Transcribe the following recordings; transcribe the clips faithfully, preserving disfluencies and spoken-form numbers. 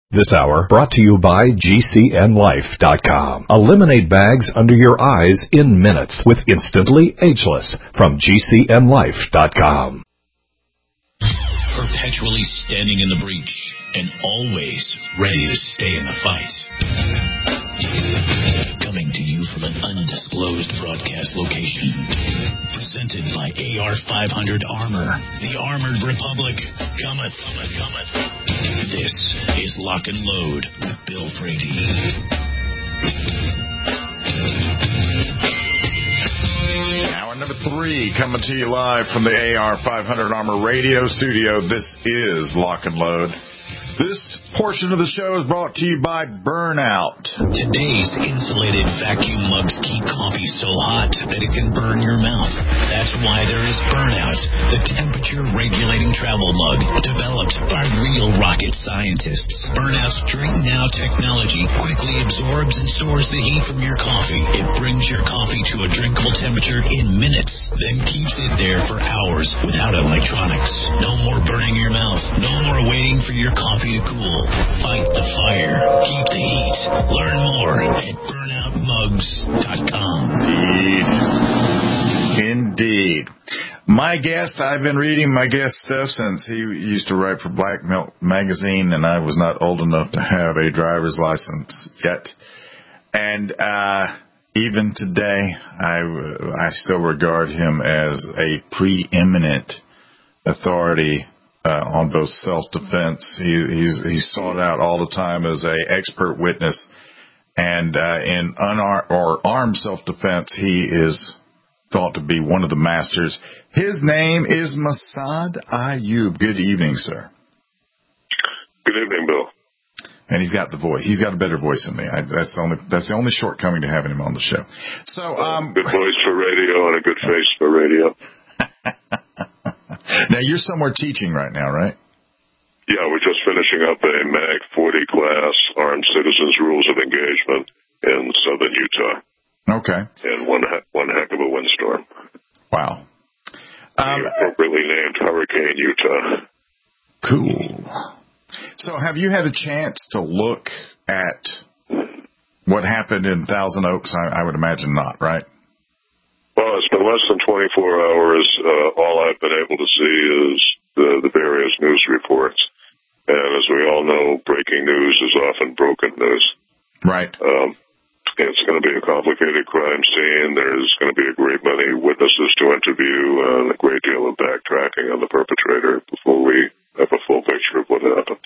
This hour brought to you by G C N Life dot com. Eliminate bags under your eyes in minutes with Instantly Ageless from G C N Life dot com. Perpetually standing in the breach and always ready to stay in the fight. Coming to you from an undisclosed broadcast location. Presented by A R five hundred Armor. The Armored Republic cometh, cometh, cometh. This is Lock and Load with Bill Frady. Hour number three coming to you live from the A R five hundred Armor Radio Studio. This is Lock and Load. This portion of the show is brought to you by Burnout. Today's insulated vacuum mugs keep coffee so hot that it can burn your mouth. That's why there is Burnout, the temperature-regulating travel mug developed by real rocket scientists. Burnout's Drink Now technology quickly absorbs and stores the heat from your coffee. It brings your coffee to a drinkable temperature in minutes, then keeps it there for hours without electronics. No more burning your mouth. No more waiting for your coffee to cool. Fight the fire. Keep the heat. Learn more at burnout mugs dot com. Indeed. Indeed. My guest, I've been reading my guest stuff since he used to write for Black Milk Magazine, and I was not old enough to have a driver's license yet. And uh, even today, I, I still regard him as a preeminent authority Uh, on both self-defense. He, he's, he's sought out all the time as a expert witness, and uh, in unarmed or armed self-defense, he is thought to be one of the masters. His name is Massad Ayoob. Good evening, sir. Good evening, Bill. And he's got the voice. He's got a better voice than me. I, that's the only that's the only shortcoming to having him on the show. So, um, good voice for radio and a good face for radio. Now, you're somewhere teaching right now, right? Yeah, we're just finishing up a Mag forty class, Armed Citizens Rules of Engagement in southern Utah. Okay. And one, one heck of a windstorm. Wow. Um, appropriately named Hurricane Utah. Cool. So have you had a chance to look at what happened in Thousand Oaks? I, I would imagine not, right? Well, it's been less than twenty-four hours. Uh, all I've been able to see is the, the various news reports. And as we all know, breaking news is often broken news. Right. Um, it's going to be a complicated crime scene. There's going to be a great many witnesses to interview and a great deal of backtracking on the perpetrator before we have a full picture of what happened.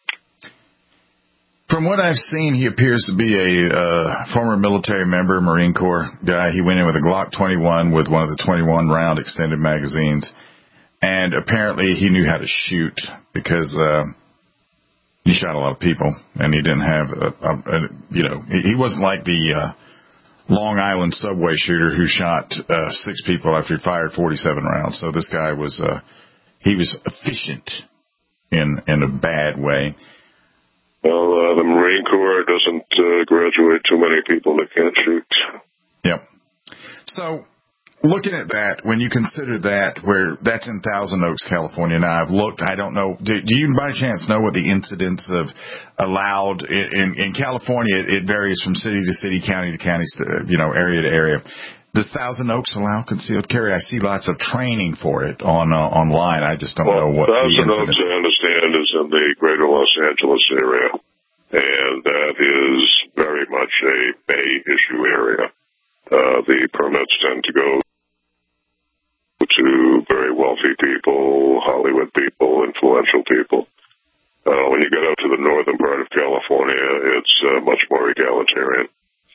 From what I've seen, he appears to be a uh, former military member, Marine Corps guy. He went in with a Glock twenty-one with one of the twenty-one round extended magazines, and apparently he knew how to shoot because uh, he shot a lot of people, and he didn't have, a, a, a, you know, he wasn't like the uh, Long Island subway shooter who shot uh, six people after he fired forty-seven rounds. So this guy was, uh, he was efficient in in a bad way. Well, uh, the Marine Corps doesn't uh, graduate too many people that can't shoot. Yep. So, looking at that, when you consider that, where that's in Thousand Oaks, California. Now, I've looked. I don't know. Do, do you, by chance, know what the incidence of allowed in in California? It, it varies from city to city, county to county, you know, area to area. Does Thousand Oaks allow concealed carry? I see lots of training for it on uh, online. I just don't well, know what the incidence. Thousand Oaks, I understand, is in the greater Los Angeles area, and that is very much a Bay issue area. Uh, the permits tend to go to very wealthy people, Hollywood people, influential people. Uh, when you get up to the northern part of California, it's uh, much more egalitarian.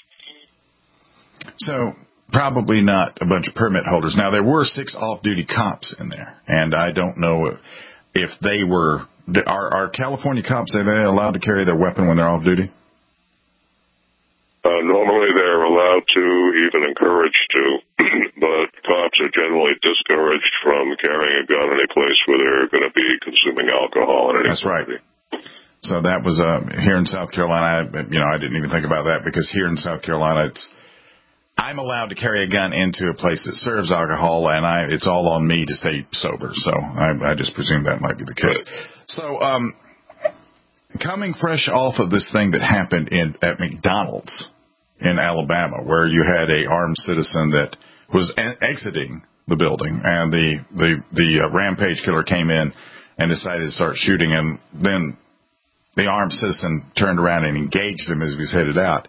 So, probably not a bunch of permit holders. Now, there were six off-duty cops in there, and I don't know if they were, are, are California cops, are they allowed to carry their weapon when they're off-duty? Uh, normally they're allowed to, even encouraged to, but cops are generally discouraged from carrying a gun in a place where they're going to be consuming alcohol. In any That's right. So that was uh, here in South Carolina. I, you know, I didn't even think about that because here in South Carolina, it's I'm allowed to carry a gun into a place that serves alcohol, and I, it's all on me to stay sober. So I, I just presume that might be the case. So um, coming fresh off of this thing that happened in at McDonald's in Alabama, where you had a armed citizen that was a- exiting the building, and the the the uh, rampage killer came in and decided to start shooting, and then the armed citizen turned around and engaged him as he was headed out.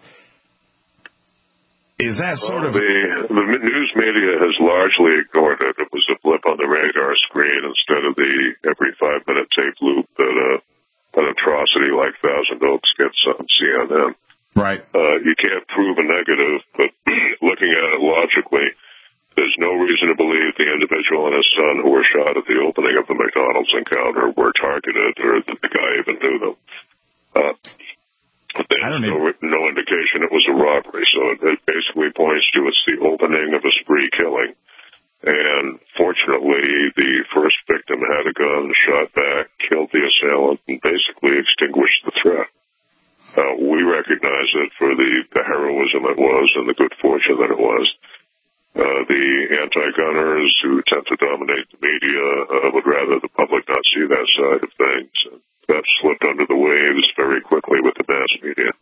Is that sort well, of... The, the news media has largely ignored it. It was a blip on the radar screen instead of the every five-minute tape loop that uh, an atrocity like Thousand Oaks gets on C N N. Right. Uh, you can't prove a negative, but looking at it logically, there's no reason to believe the individual and his son who were shot at the opening of the McDonald's encounter were targeted or that the guy even knew them. Uh, There's no, no indication it was a robbery, so it, it basically points to it's the opening of a spree killing. And fortunately, the first victim had a gun, shot back, killed the assailant, and basically extinguished the threat. Uh, we recognize it for the, the heroism it was and the good fortune that it was. Uh, the anti-gunners who tend to dominate the media uh, would rather the public not see that side of things. That slipped under the waves very quickly with the mass media.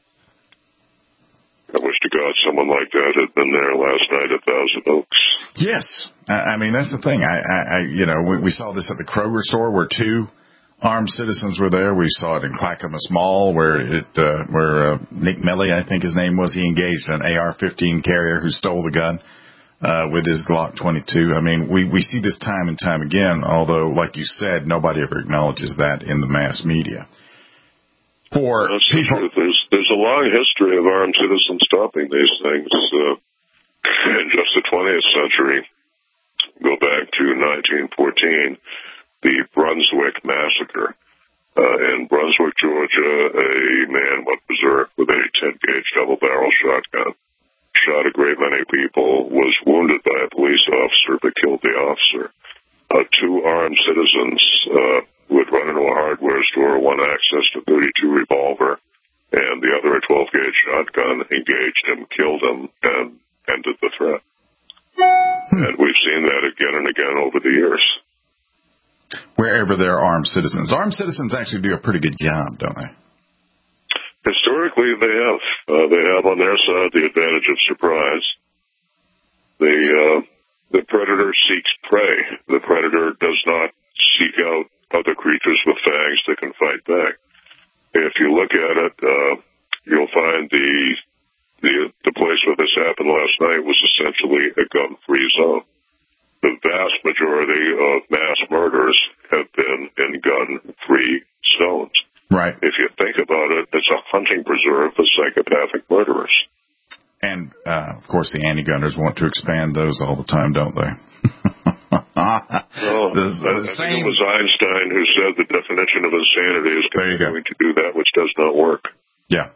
I wish to God someone like that had been there last night at Thousand Oaks. Yes. I mean, that's the thing. I, I, I you know, we, we saw this at the Kroger store where two armed citizens were there. We saw it in Clackamas Mall where it, uh, where uh, Nick Melly, I think his name was, he engaged an A R fifteen carrier who stole the gun. Uh, with his Glock twenty-two. I mean, we, we see this time and time again, although, like you said, nobody ever acknowledges that in the mass media. For That's people, the truth. There's, there's a long history of armed citizens stopping these things. Uh, in just the twentieth century, go back to nineteen fourteen, the Brunswick Massacre. Uh, in Brunswick, Georgia, a man went berserk with a ten-gauge double-barrel shotgun. Shot a great many people, was wounded by a police officer, but killed the officer. Uh, two armed citizens uh, who had run into a hardware store, one accessed a thirty-two revolver, and the other a twelve-gauge shotgun, engaged him, killed him, and ended the threat. Hmm. And we've seen that again and again over the years. Wherever there are armed citizens. Armed citizens actually do a pretty good job, don't they? Historically, they have. Uh, they have on their side the advantage of surprise. The, uh, the predator seeks prey. The predator does not seek out other creatures with fangs that can fight back. If you look at it, uh, you'll find the, the, the place where this happened last night was essentially a gun-free zone. The vast majority of mass murders have been in gun-free zones. Right. If you think about it, it's a hunting preserve for psychopathic murderers. And, uh, of course, the anti-gunners want to expand those all the time, don't they? Well, the, the I, I same... think it was Einstein who said the definition of insanity is continuing to do that which does not work. Yeah.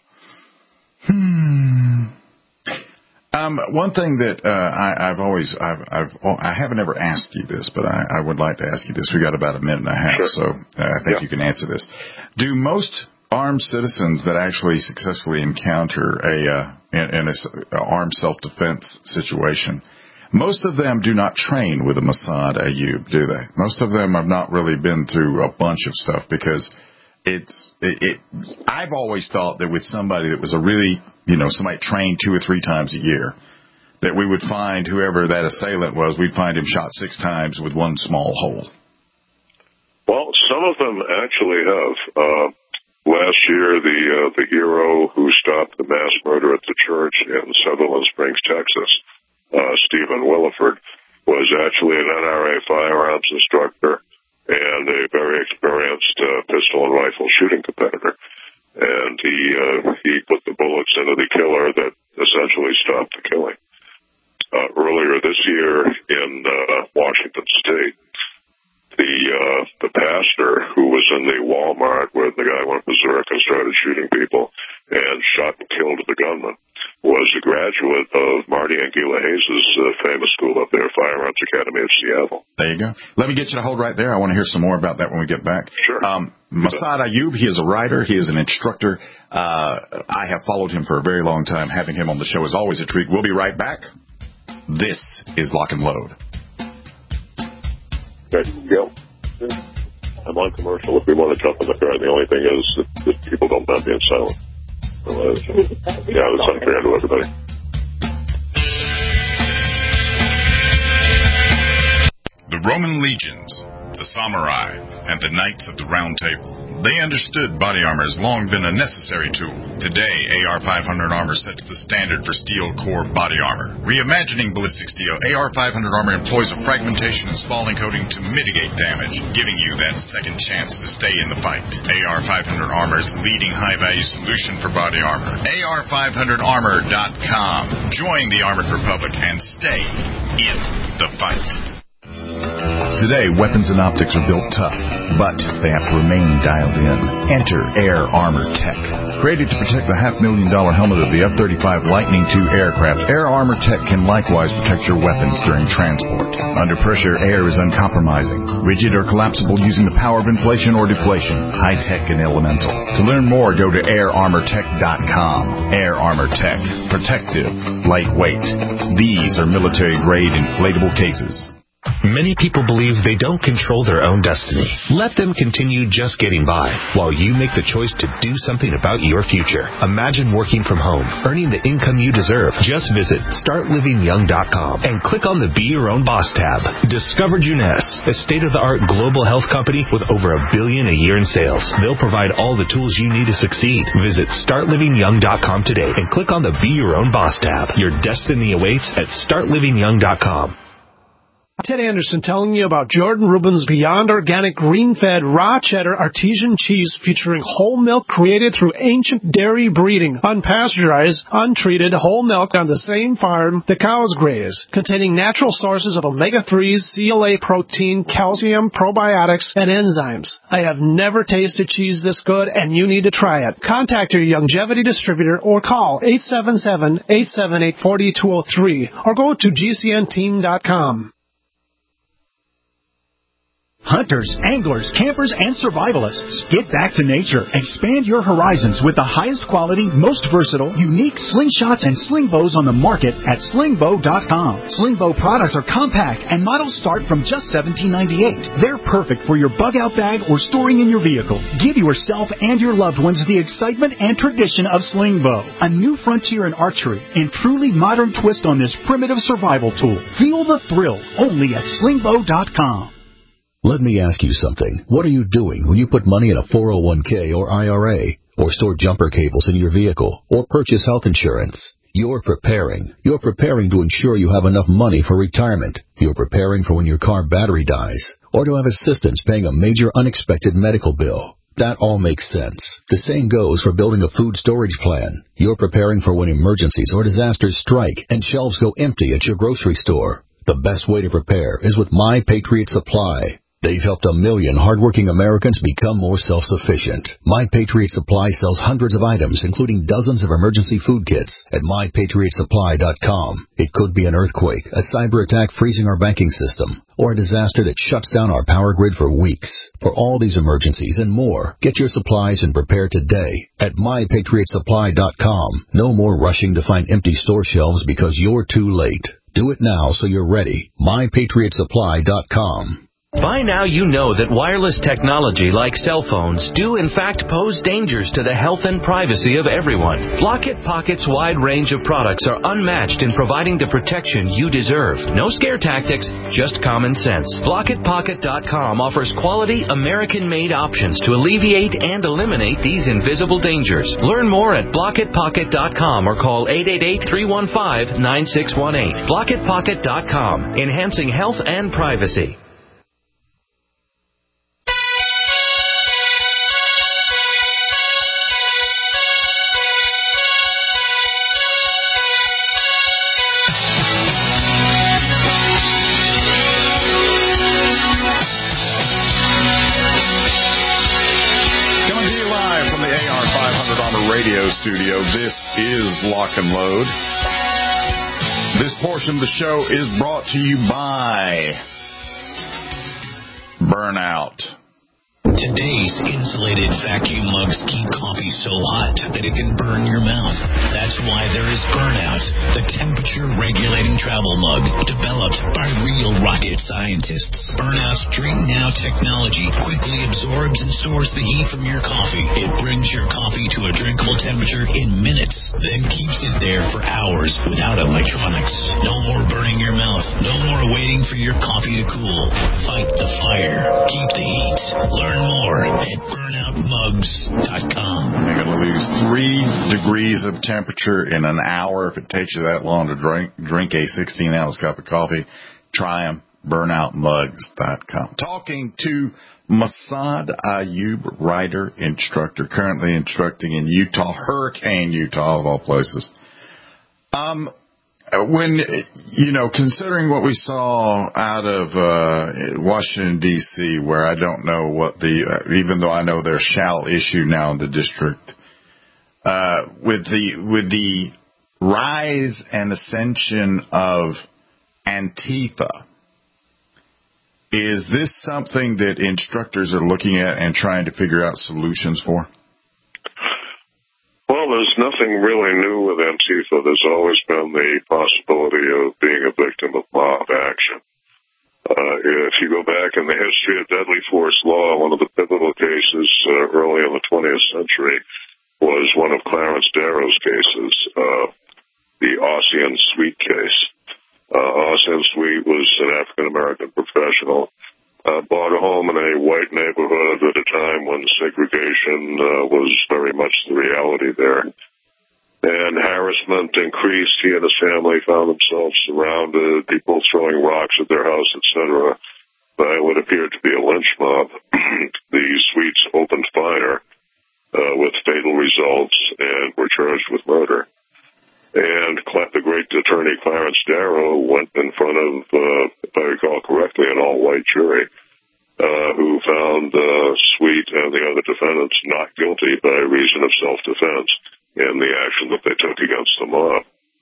Hmm. Um, one thing that uh, I, I've always, I've, I've, I haven't ever asked you this, but I, I would like to ask you this. We got about a minute and a half, sure. so uh, I think yeah. you can answer this. Do most armed citizens that actually successfully encounter a uh, in, in a, a armed self-defense situation, most of them do not train with a Mossad Ayyub, do they? Most of them have not really been through a bunch of stuff because it's it, it. I've always thought that with somebody that was a really you know, somebody trained two or three times a year, that we would find whoever that assailant was, we'd find him shot six times with one small hole. Well, some of them actually have. Uh, last year, the uh, the hero who stopped the mass murder at the church in Sutherland Springs, Texas, uh, Stephen Williford, was actually an N R A firearms instructor and a very experienced uh, pistol and rifle shooting competitor. And he uh, he put the bullets into the killer that essentially stopped the killing. Uh, earlier this year in uh, Washington State, the uh, the pastor who was in the Walmart where the guy went berserk and started shooting people and shot and killed the gunman was a graduate of Marty Anguilla Hayes' uh, famous school up there, Firearms Academy of Seattle. There you go. Let me get you to hold right there. I want to hear some more about that when we get back. Sure. Um, Mossad Ayyub, he is a writer. He is an instructor. Uh, I have followed him for a very long time. Having him on the show is always a treat. We'll be right back. This is Lock and Load. There you go. I'm on commercial if we want to jump in the car. The only thing is that, that people don't mind being silent. So, uh, yeah, that's unfair to everybody. The Roman legions, the samurai, and the knights of the Round Table. They understood body armor has long been a necessary tool. Today, A R five hundred armor sets the standard for steel core body armor. Reimagining ballistic steel, A R five hundred armor employs a fragmentation and spalling coating to mitigate damage, giving you that second chance to stay in the fight. A R five hundred armor is the leading high-value solution for body armor. A R five hundred armor dot com. Join the Armored Republic and stay in the fight. Today, weapons and optics are built tough, but they have to remain dialed in. Enter Air Armor Tech. Created to protect the half-million dollar helmet of the F thirty-five Lightning two aircraft, Air Armor Tech can likewise protect your weapons during transport. Under pressure, air is uncompromising, rigid or collapsible using the power of inflation or deflation, high-tech and elemental. To learn more, go to air armor tech dot com. Air Armor Tech. Protective. Lightweight. These are military-grade inflatable cases. Many people believe they don't control their own destiny. Let them continue just getting by while you make the choice to do something about your future. Imagine working from home, earning the income you deserve. Just visit start living young dot com and click on the Be Your Own Boss tab. Discover Juness, a state-of-the-art global health company with over a billion a year in sales. They'll provide all the tools you need to succeed. Visit start living young dot com today and click on the Be Your Own Boss tab. Your destiny awaits at start living young dot com. Ted Anderson telling you about Jordan Rubin's Beyond Organic Green-Fed Raw Cheddar Artesian Cheese featuring whole milk created through ancient dairy breeding, unpasteurized, untreated whole milk on the same farm the cows graze, containing natural sources of omega threes, C L A protein, calcium, probiotics, and enzymes. I have never tasted cheese this good, and you need to try it. Contact your Longevity distributor or call eight seven seven, eight seven eight, four two zero three or go to G C N team dot com. Hunters, anglers, campers, and survivalists. Get back to nature. Expand your horizons with the highest quality, most versatile, unique slingshots and sling bows on the market at sling bow dot com. Sling bow products are compact and models start from just seventeen ninety-eight. They're perfect for your bug-out bag or storing in your vehicle. Give yourself and your loved ones the excitement and tradition of sling bow. A new frontier in archery and truly modern twist on this primitive survival tool. Feel the thrill only at sling bow dot com. Let me ask you something. What are you doing when you put money in a four oh one k or I R A, or store jumper cables in your vehicle, or purchase health insurance? You're preparing. You're preparing to ensure you have enough money for retirement. You're preparing for when your car battery dies, or to have assistance paying a major unexpected medical bill. That all makes sense. The same goes for building a food storage plan. You're preparing for when emergencies or disasters strike and shelves go empty at your grocery store. The best way to prepare is with My Patriot Supply. They've helped a million hardworking Americans become more self-sufficient. My Patriot Supply sells hundreds of items, including dozens of emergency food kits, at my patriot supply dot com. It could be an earthquake, a cyber attack freezing our banking system, or a disaster that shuts down our power grid for weeks. For all these emergencies and more, get your supplies and prepare today at my patriot supply dot com. No more rushing to find empty store shelves because you're too late. Do it now so you're ready. my patriot supply dot com. By now you know that wireless technology like cell phones do in fact pose dangers to the health and privacy of everyone. Blockit Pocket's wide range of products are unmatched in providing the protection you deserve. No scare tactics, just common sense. blockit pocket dot com offers quality American-made options to alleviate and eliminate these invisible dangers. Learn more at blockit pocket dot com or call eight eight eight, three one five, nine six one eight. blockit pocket dot com, enhancing health and privacy. Studio. This is Lock and Load. This portion of the show is brought to you by Burnout. Today's insulated vacuum mugs keep coffee so hot that it can burn your mouth. That's why there is Burnout, the temperature-regulating travel mug developed by real rocket scientists. Burnout's Drink Now technology quickly absorbs and stores the heat from your coffee. It brings your coffee to a drinkable temperature in minutes, then keeps it there for hours without electronics. No more burning your mouth. No more waiting for your coffee to cool. Fight the fire. Keep the heat. Learn more at burnout mugs dot com. You're going to lose three degrees of temperature in an hour if it takes you that long to drink drink a sixteen-ounce cup of coffee. Try them. burnout mugs dot com. Talking to Massad Ayub, writer, instructor, currently instructing in Utah, Hurricane, Utah, of all places. Um, when, you know, considering what we saw out of uh, Washington, D C, where I don't know what the, uh, even though I know there's shall issue now in the district, uh, with the with the rise and ascension of Antifa, is this something that instructors are looking at and trying to figure out solutions for? Well, there's nothing really new with Antifa. There's always been the possibility of being a victim of mob action. Uh, if you go back in the history of deadly force law, one of the pivotal cases uh, early in the twentieth century was one of Clarence Darrow's cases, uh, the Ossian Sweet case. Uh, Ossian Sweet was an African-American professional, uh, bought a home in a white neighborhood at a time when segregation uh, was very much the reality there. And harassment increased. He and his family found themselves surrounded, people throwing rocks at their house, et cetera, by what appeared to be a lynch mob. The Sweets opened fire uh, with fatal results and were charged with murder. And the great attorney Clarence Darrow went in front of, uh, if I recall correctly, an all-white jury uh, who found uh, Sweet and the other defendants not guilty by reason of self-defense in the action that they took against the mob.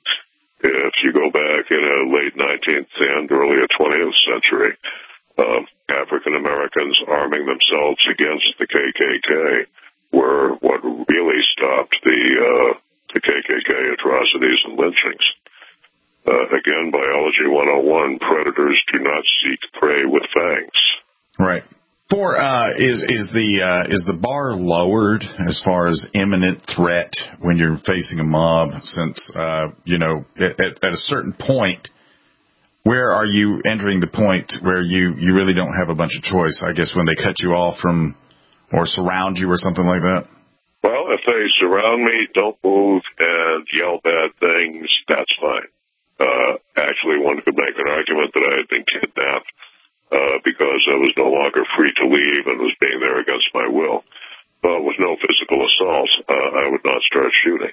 If you go back in a late nineteenth and early twentieth century, uh, African Americans arming themselves against the K K K were what really stopped the uh, the K K K atrocities and lynchings. Uh, again, biology one oh one, predators do not seek prey with fangs. Right. For uh, is is the uh, is the bar lowered as far as imminent threat when you're facing a mob? Since uh, you know, at, at a certain point, where are you entering the point where you, you really don't have a bunch of choice? I guess when they cut you off from or surround you or something like that. Well, if they surround me, don't move, and yell bad things, that's fine. Uh, actually, one could make an argument that I had been kidnapped uh, because I was no longer free to leave and was being there against my will. But with no physical assault, uh, I would not start shooting.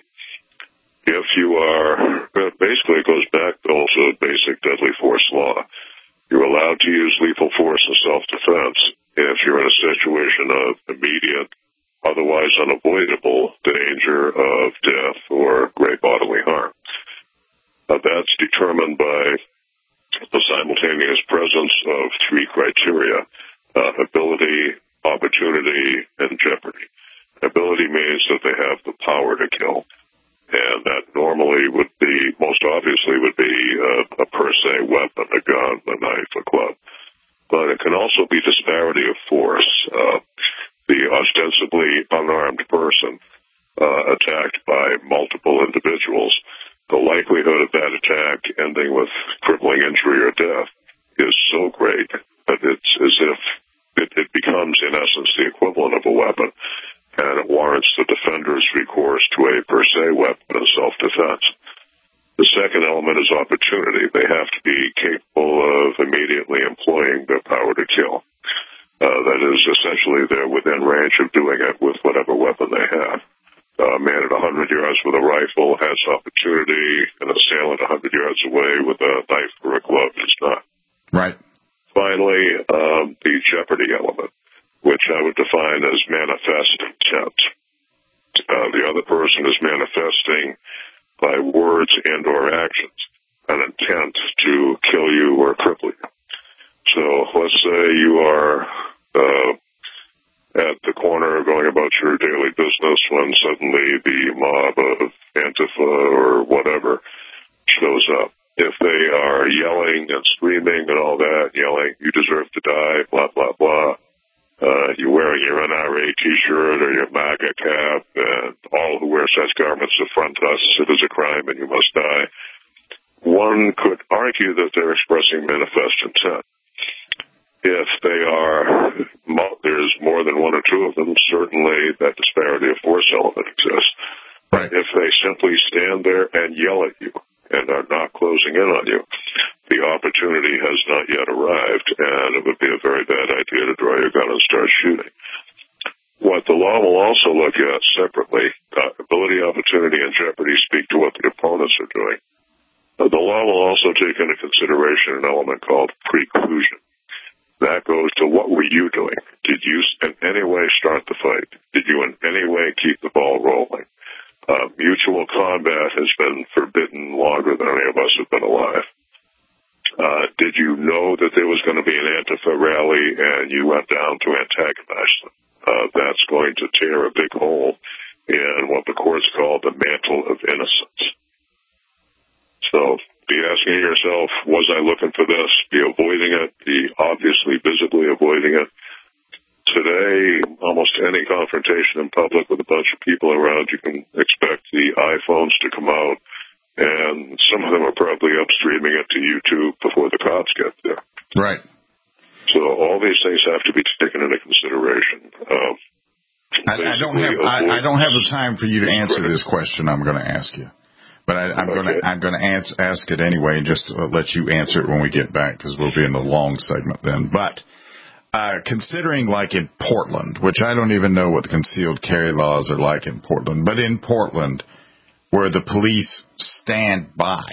If you are, basically it goes back also to basic deadly force law. You're allowed to use lethal force in self-defense if you're in a situation of immediate, otherwise unavoidable danger of death or great bodily harm. Uh, that's determined by the simultaneous presence of three criteria, uh, ability, opportunity, and jeopardy. Ability means that they have the power to kill, and that normally would be, most obviously would be uh, a per se weapon, a gun, a knife, a club. But it can also be disparity of force. Uh, the ostensibly unarmed person uh, attacked by multiple individuals, the likelihood of that attack ending with crippling injury or death is so great that it's as if it, it becomes, in essence, the equivalent of a weapon, and it warrants the defender's recourse to a per se weapon of self-defense. The second element is opportunity. They have to be capable of immediately employing their power to kill. Uh, that is, essentially, they're within range of doing it with whatever weapon they have. A man at one hundred yards with a rifle has opportunity, an assailant one hundred yards away with a knife or a glove does not. Right. Finally, um, the jeopardy element, which I would define as manifest intent. Uh, the other person is manifesting by words and or actions an intent to kill you or cripple you. So let's say you are uh, business when suddenly the mob of Antifa or whatever shows up. If they are yelling and screaming and all that, yelling, you deserve to die, blah, blah, blah, uh, you're wearing your N R A T-shirt or your MAGA cap, and all who wear such garments affront us, it is a crime and you must die. One could argue that they're expressing manifest intent. If they are, there's more than one or two of them, certainly that disparity of force element exists. Right. If they simply stand there and yell at you and are not closing in on you, the opportunity has not yet arrived, and it would be a very bad idea to draw your gun and start shooting. What the law will also look at separately, uh, ability, opportunity, and jeopardy speak to what the opponents are doing. Uh, the law will also take into consideration an element called preclusion. That goes to what were you doing? Did you in any way start the fight? Did you in any way keep the ball rolling? Uh, mutual combat has been forbidden longer than any of us have been alive. Uh, did you know that there was going to be an Antifa rally and you went down to antagonize them? Uh, that's going to tear a big hole in what the courts call the mantle of innocence. So be asking yourself, was I looking for this? Be avoiding it. Be obviously, visibly avoiding it. Today, almost any confrontation in public with a bunch of people around, you can expect the iPhones to come out, and some of them are probably up streaming it to YouTube before the cops get there. Right. So all these things have to be taken into consideration. Um, I, I don't have I, I don't have the time for you to answer this question I'm going to ask you. But I, I'm okay. going to I'm going to ask, ask it anyway, and just uh, let you answer it when we get back, because we'll be in the long segment then. But uh, considering, like in Portland, which I don't even know what the concealed carry laws are like in Portland, but in Portland, where the police stand by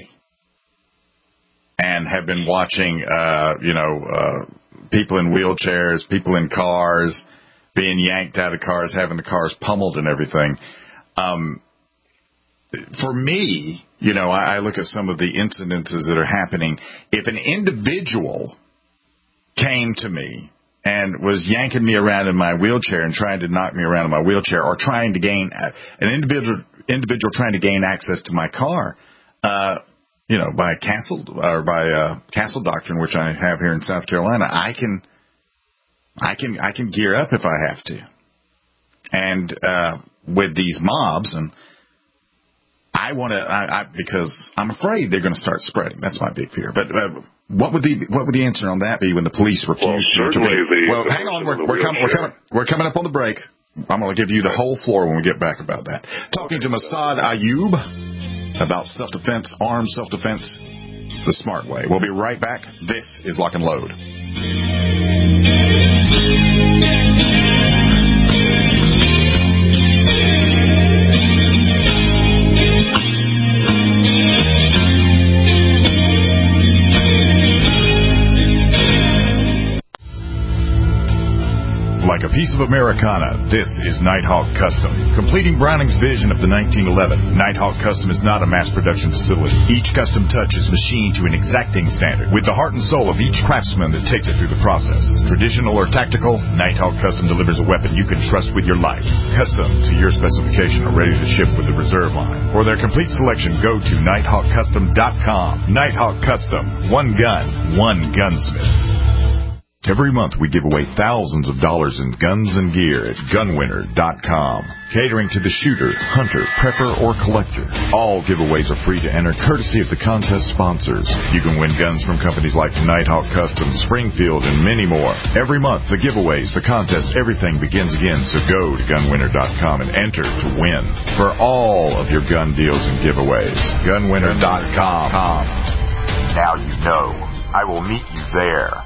and have been watching, uh, you know, uh, people in wheelchairs, people in cars being yanked out of cars, having the cars pummeled and everything. Um, For me, you know, I, I look at some of the incidences that are happening. If an individual came to me and was yanking me around in my wheelchair and trying to knock me around in my wheelchair, or trying to gain an individual individual trying to gain access to my car, uh, you know, by castle or by uh, castle doctrine, which I have here in South Carolina, I can, I can, I can gear up if I have to. And uh, with these mobs and I want to, I, I, because I'm afraid they're going to start spreading. That's my big fear. But uh, what would the what would the answer on that be when the police refuse well, to intervene? The, well, hang on, we're, we're coming, we're coming, we're coming up on the break. I'm going to give you the whole floor when we get back about that. Talking to Massad Ayoob about self-defense, armed self-defense, the smart way. We'll be right back. This is Lock and Load. Like a piece of Americana, this is Nighthawk Custom. Completing Browning's vision of the nineteen eleven, Nighthawk Custom is not a mass production facility. Each custom touch is machined to an exacting standard, with the heart and soul of each craftsman that takes it through the process. Traditional or tactical, Nighthawk Custom delivers a weapon you can trust with your life. Custom to your specification or ready to ship with the reserve line. For their complete selection, go to nighthawk custom dot com. Nighthawk Custom. One gun, one gunsmith. Every month we give away thousands of dollars in guns and gear at gun winner dot com. Catering to the shooter, hunter, prepper, or collector. All giveaways are free to enter, courtesy of the contest sponsors. You can win guns from companies like Nighthawk Custom, Springfield, and many more. Every month, the giveaways, the contests, everything begins again. So go to gun winner dot com and enter to win for all of your gun deals and giveaways. gun winner dot com. Now you know. I will meet you there.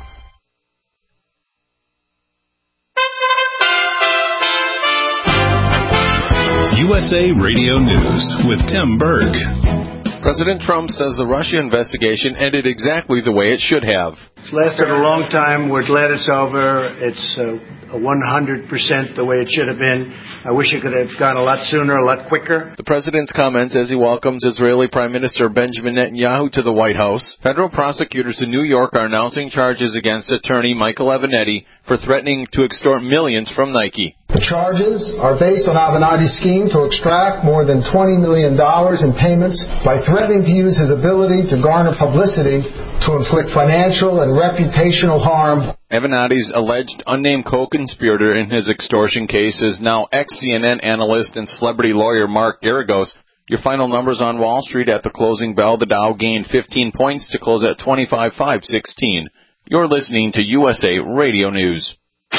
U S A Radio News with Tim Berg. President Trump says the Russia investigation ended exactly the way it should have. It's lasted a long time. We're glad it's over. It's uh, one hundred percent the way it should have been. I wish it could have gone a lot sooner, a lot quicker. The president's comments as he welcomes Israeli Prime Minister Benjamin Netanyahu to the White House. Federal prosecutors in New York are announcing charges against attorney Michael Avenatti for threatening to extort millions from Nike. The charges are based on Avenatti's scheme to extract more than twenty million dollars in payments by threatening to use his ability to garner publicity to inflict financial and reputational harm. Avenatti's alleged unnamed co-conspirator in his extortion case is now ex-C N N analyst and celebrity lawyer Mark Geragos. Your final numbers on Wall Street at the closing bell. The Dow gained fifteen points to close at twenty-five thousand five hundred sixteen. You're listening to U S A Radio News.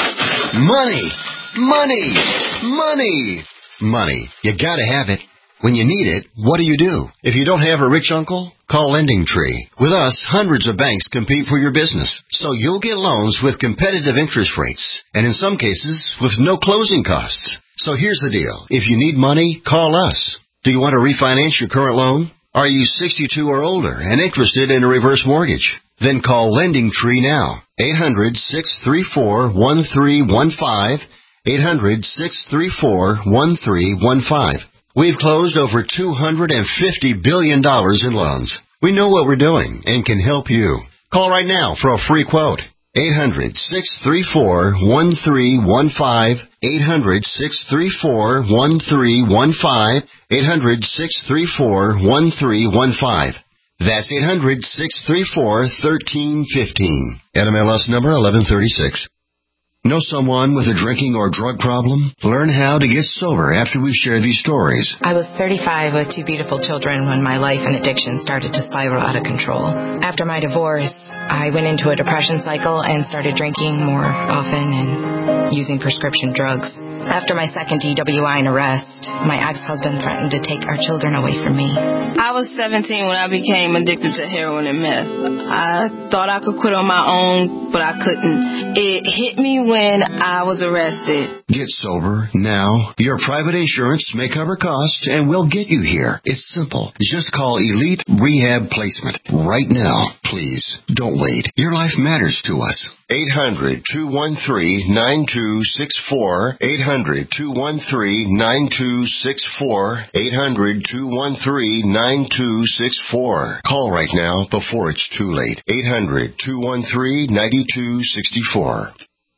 Money! Money! Money! Money. You gotta have it. When you need it, what do you do? If you don't have a rich uncle, call LendingTree. With us, hundreds of banks compete for your business, so you'll get loans with competitive interest rates, and in some cases, with no closing costs. So here's the deal. If you need money, call us. Do you want to refinance your current loan? Are you sixty-two or older and interested in a reverse mortgage? Then call LendingTree now. eight hundred, six three four, one three one five. eight hundred, six three four, one three one five. We've closed over two hundred fifty billion dollars in loans. We know what we're doing and can help you. Call right now for a free quote. eight hundred, six three four, one three one five. eight hundred, six three four, one three one five. eight hundred, six three four, one three one five. That's eight hundred, six three four, one three one five. N M L S number eleven thirty-six. Know someone with a drinking or drug problem? Learn how to get sober after we share these stories. I was thirty-five with two beautiful children when my life and addiction started to spiral out of control. After my divorce, I went into a depression cycle and started drinking more often and using prescription drugs. After my second D W I and arrest, my ex-husband threatened to take our children away from me. I was seventeen when I became addicted to heroin and meth. I thought I could quit on my own, but I couldn't. It hit me when I was arrested. Get sober now. Your private insurance may cover costs and we'll get you here. It's simple. Just call Elite Rehab Placement right now. Please, don't wait. Your life matters to us. eight hundred, two one three, nine two six four. eight hundred, two one three, nine two six four. eight hundred, two one three, nine two six four. Call right now before it's too late. eight hundred, two one three, nine two six four.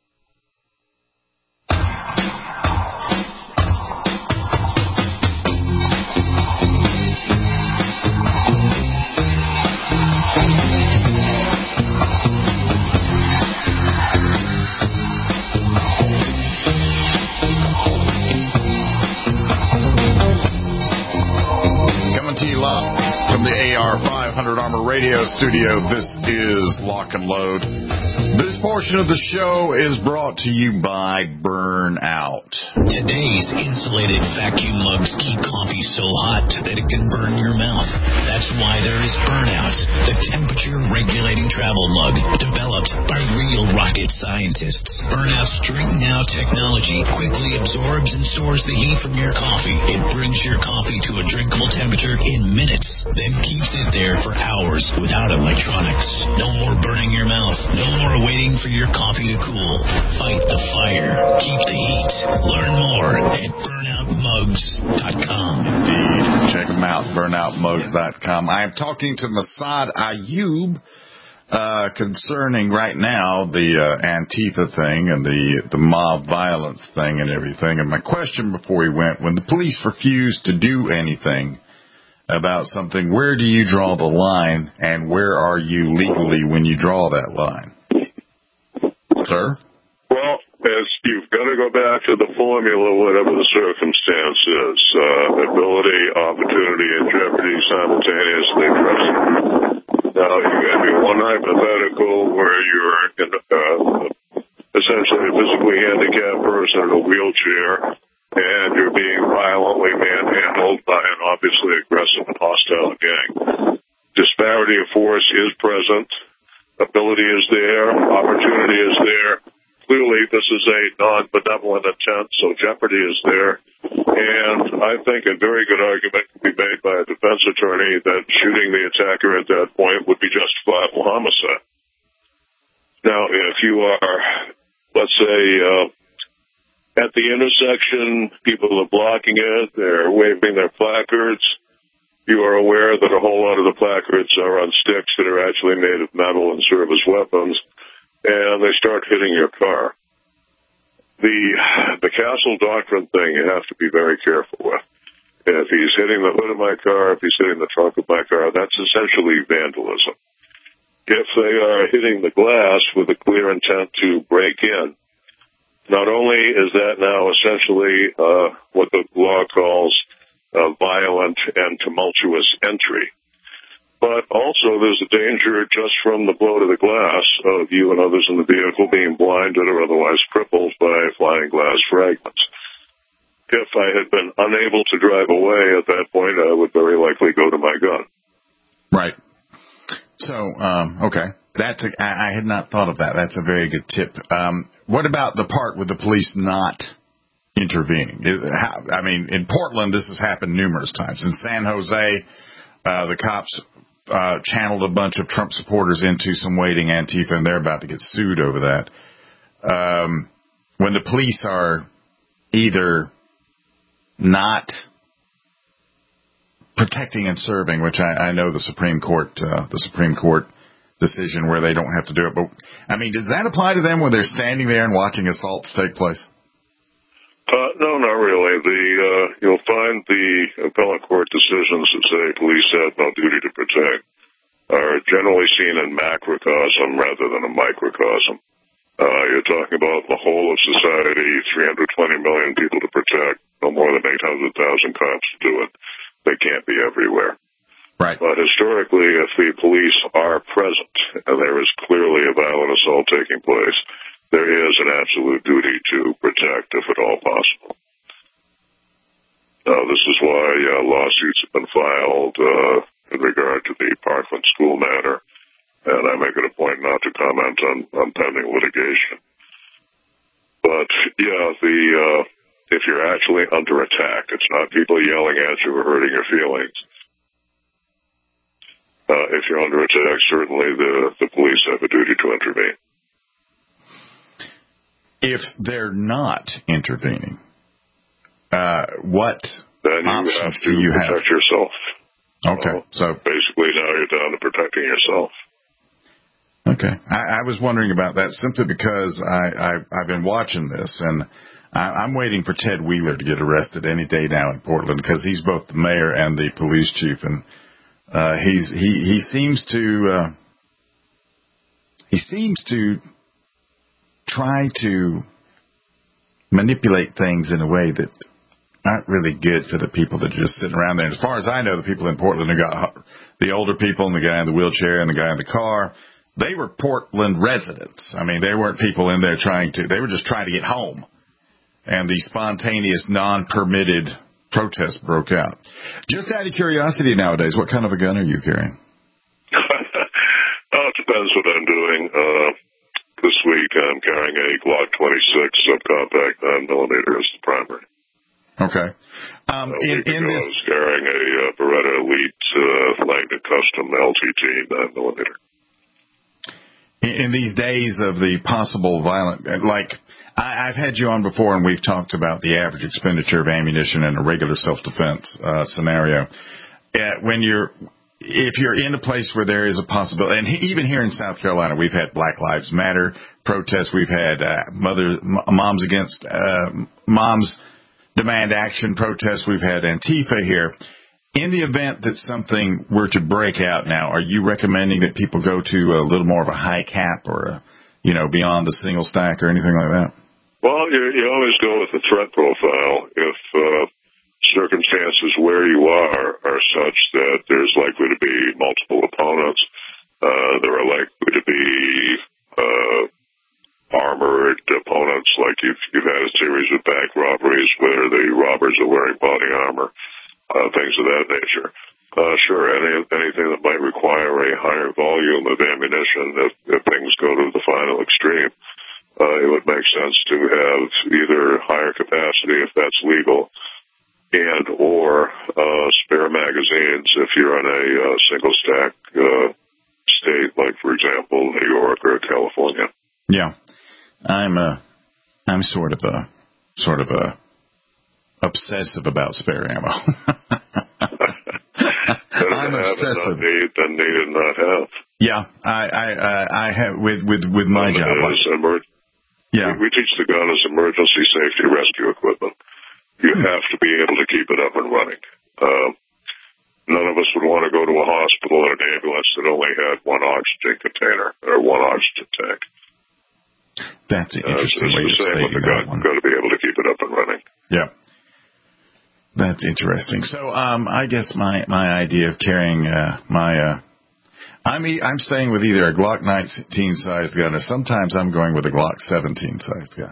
From the A R five hundred Armor Radio Studio, this is Lock and Load. This portion of the show is brought to you by Burnout. Today's insulated vacuum mugs keep coffee so hot that it can burn your mouth. That's why there is Burnout, the temperature-regulating travel mug developed by real rocket scientists. Burnout's Drink Now technology quickly absorbs and stores the heat from your coffee. It brings your coffee to a drinkable temperature in minutes, then keeps it there for hours without electronics. No more burning your mouth. No more waiting for your coffee to cool. Fight the fire. Keep the heat. Learn more at burnout mugs dot com. Indeed. Check them out, burnout mugs dot com. I am talking to Massad Ayoob uh, concerning right now the uh, Antifa thing and the, the mob violence thing and everything. And my question before we went, when the police refused to do anything about something, where do you draw the line, and where are you legally when you draw that line? Sir? Well, as you've got to go back to the formula, whatever the circumstance is. Uh, ability, opportunity, and jeopardy simultaneously present. Now, you have one hypothetical where you're in, uh, essentially a physically handicapped person in a wheelchair, and you're being violently manhandled by an obviously aggressive and hostile gang. Disparity of force is present. Ability is there. Opportunity is there. Clearly, this is a non-benevolent intent, so jeopardy is there. And I think a very good argument can be made by a defense attorney that shooting the attacker at that point would be justifiable homicide. Now, if you are, let's say, uh, At the intersection, people are blocking it. They're waving their placards. You are aware that a whole lot of the placards are on sticks that are actually made of metal and serve as weapons, and they start hitting your car. The the Castle Doctrine thing you have to be very careful with. If he's hitting the hood of my car, if he's hitting the trunk of my car, that's essentially vandalism. If they are hitting the glass with a clear intent to break in, not only is that now essentially uh, what the law calls a violent and tumultuous entry, but also there's a danger just from the blow to the glass of you and others in the vehicle being blinded or otherwise crippled by flying glass fragments. If I had been unable to drive away at that point, I would very likely go to my gun. Right. So, um, okay. That's a, I, I had not thought of that. That's a very good tip. Um, what about the part with the police not intervening? It, how, I mean, in Portland, this has happened numerous times. In San Jose, uh, the cops uh, channeled a bunch of Trump supporters into some waiting Antifa, and they're about to get sued over that. Um, when the police are either not protecting and serving, which I, I know the Supreme Court, uh, the Supreme Court decision where they don't have to do it. But I mean, does that apply to them when they're standing there and watching assaults take place? Uh, no, not really. The uh, you'll find the appellate court decisions that say police have no duty to protect are generally seen in macrocosm rather than a microcosm. Uh, you're talking about the whole of society, three hundred twenty million people to protect, no more than eight hundred thousand cops to do it. They can't be everywhere. Right. But historically, if the police are present and there is clearly a violent assault taking place, there is an absolute duty to protect if at all possible. Now, this is why uh, lawsuits have been filed uh, in regard to the Parkland school matter. And I make it a point not to comment on, on pending litigation. But, yeah, the uh, if you're actually under attack, it's not people yelling at you or hurting your feelings. Uh, if you're under attack, certainly the, the police have a duty to intervene. If they're not intervening, uh, what then you options have to do you protect have? yourself. Okay, so, so basically now you're down to protecting yourself. Okay. I, I was wondering about that simply because I, I, I've been watching this, and I, I'm waiting for Ted Wheeler to get arrested any day now in Portland because he's both the mayor and the police chief, and uh, he's he he seems to uh, he seems to try to manipulate things in a way that aren't really good for the people that are just sitting around there. And as far as I know, the people in Portland have got the older people and the guy in the wheelchair and the guy in the car. They were Portland residents. I mean, they weren't people in there trying to, they were just trying to get home. And the spontaneous, non-permitted protest broke out. Just out of curiosity nowadays, what kind of a gun are you carrying? Oh, it depends what I'm doing. Uh, this week I'm carrying a Glock twenty-six subcompact nine millimeter as the primary. Okay. Um, a in, week in ago, this, I was carrying a uh, Beretta Elite uh, Langdon Custom L T T nine millimeter. In these days of the possible violent, like I, I've had you on before, and we've talked about the average expenditure of ammunition in a regular self-defense uh, scenario. Uh, when you're, if you're in a place where there is a possibility, and he, even here in South Carolina, we've had Black Lives Matter protests, we've had uh, mother moms against uh, moms demand action protests, we've had Antifa here. In the event that something were to break out now, are you recommending that people go to a little more of a high cap or, a, you know, beyond the single stack or anything like that? Well, you, you always go with the threat profile. If uh, circumstances where you are are such that there's likely to be multiple opponents, uh, there are likely to be uh, armored opponents, like you've, you've had a series of bank robberies where the robbers are wearing body armor. Uh, things of that nature. Uh, sure, any, anything that might require a higher volume of ammunition, if, if things go to the final extreme, uh, it would make sense to have either higher capacity, if that's legal, and or uh, spare magazines if you're in a uh, single stack uh, state, like, for example, New York or California. Yeah. I'm, uh, I'm sort of a sort of a obsessive about spare ammo. I'm obsessive. Not need, then need and not have. Yeah, I I uh, I have with with with my job. Like, emer- yeah, we, we teach the gun as emergency safety rescue equipment. You hmm. have to be able to keep it up and running. Um, none of us would want to go to a hospital in an ambulance that only had one oxygen container or one oxygen tank. That's an interesting uh, so way to say the gun. You've got to be able to keep it up and running. Yeah. That's interesting. So, um, I guess my, my idea of carrying, uh, my, uh, I'm, e- I'm staying with either a Glock nineteen sized gun or sometimes I'm going with a Glock seventeen sized gun.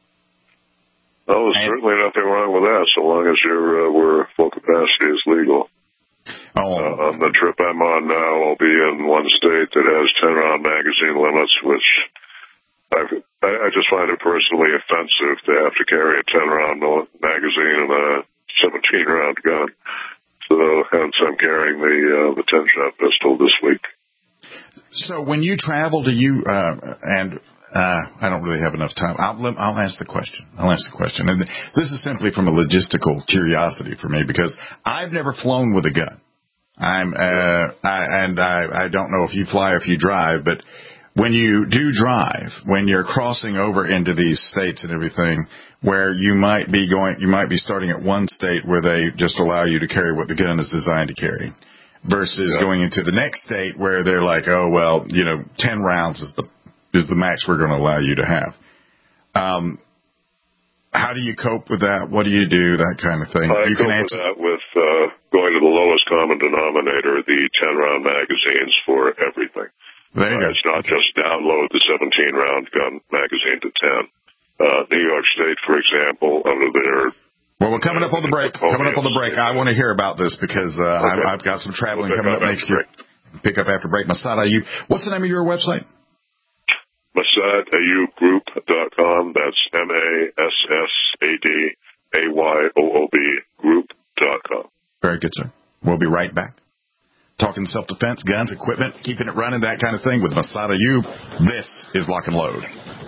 Oh, there's and, certainly nothing wrong with that so long as you're, uh, where full capacity is legal. Oh. Uh, on the trip I'm on now, I'll be in one state that has ten round magazine limits, which I've, I, I just find it personally offensive to have to carry a ten round magazine and a seventeen round gun. So hence I'm carrying the uh, the ten shot pistol this week. So when you travel, do you uh, and uh, I don't really have enough time. I'll I'll ask the question. I'll ask the question. And this is simply from a logistical curiosity for me because I've never flown with a gun. I'm uh, I, and I I don't know if you fly or if you drive, but when you do drive, when you're crossing over into these states and everything, where you might be going, you might be starting at one state where they just allow you to carry what the gun is designed to carry, versus yeah. going into the next state where they're like, oh well, you know, ten rounds is the is the max we're going to allow you to have. Um, how do you cope with that? What do you do? That kind of thing. I you cope can answer. with that with uh, going to the lowest common denominator, the ten round magazines for everything. There you uh, go. It's not just download the seventeen round gun magazine to ten. Uh, New York State, for example, under their... Well, we're coming up on the break. Coming up on the break. I want to hear about this because uh, okay. I've, I've got some traveling we'll coming up next year. Pick up after break. Massad Ayoob. What's the name of your website? Massad Ayoob Group dot com. That's M A S S A D A Y O O B Group dot com. Very good, sir. We'll be right back. Talking self-defense, guns, equipment, keeping it running, that kind of thing with Massad Ayoob. This is Lock and Load.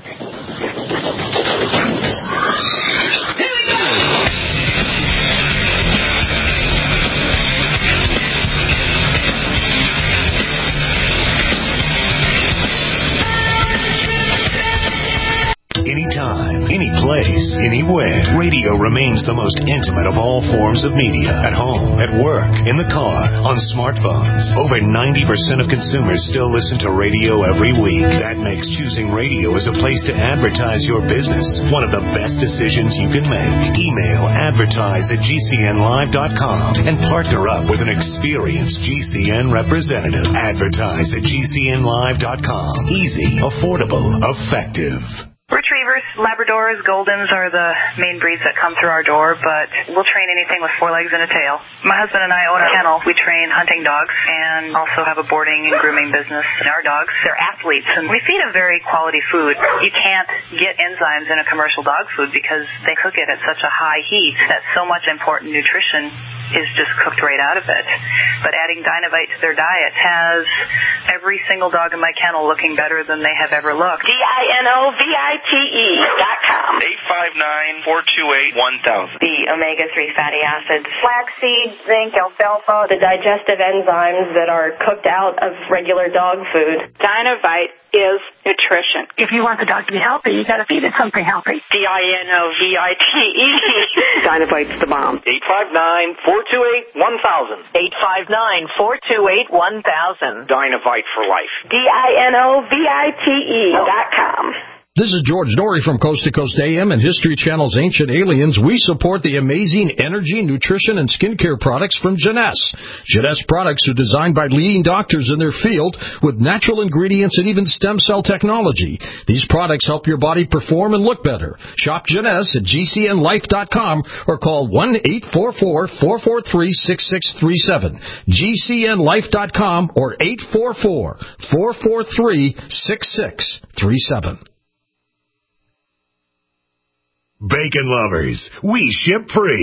Anytime, any place, anywhere. Radio remains the most intimate of all forms of media. At home, at work, in the car, on smartphones. Over ninety percent of consumers still listen to radio every week. That makes choosing radio as a place to advertise your business one of the best decisions you can make. Email advertise at G C N live dot com and partner up with an experienced G C N representative. Advertise at G C N live dot com. Easy, affordable, effective. Retrievers, Labradors, Goldens are the main breeds that come through our door, but we'll train anything with four legs and a tail. My husband and I own a kennel. We train hunting dogs and also have a boarding and grooming business. And our dogs, they're athletes, and we feed them very quality food. You can't get enzymes in a commercial dog food because they cook it at such a high heat that so much important nutrition is just cooked right out of it. But adding Dynovite to their diet has every single dog in my kennel looking better than they have ever looked. D I N O V I T E dot com. eight five nine, four two eight, one thousand. The omega three fatty acids. Flaxseed, zinc, alfalfa. The digestive enzymes that are cooked out of regular dog food. Dynovite is nutrition. If you want the dog to be healthy, you got to feed it something healthy. D I N O V I T E. Dynovite's the bomb. eight five nine, four two eight, one thousand. eight five nine, four two eight, one thousand. Dynovite for life. D I N O V I T E dot com. This is George Dory from Coast to Coast A M and History Channel's Ancient Aliens. We support the amazing energy, nutrition, and skincare products from Jeunesse. Jeunesse products are designed by leading doctors in their field with natural ingredients and even stem cell technology. These products help your body perform and look better. Shop Jeunesse at G C N life dot com or call one eight four four, four four three, six six three seven. G C N life dot com or eight four four, four four three, six six three seven. Bacon lovers, we ship free.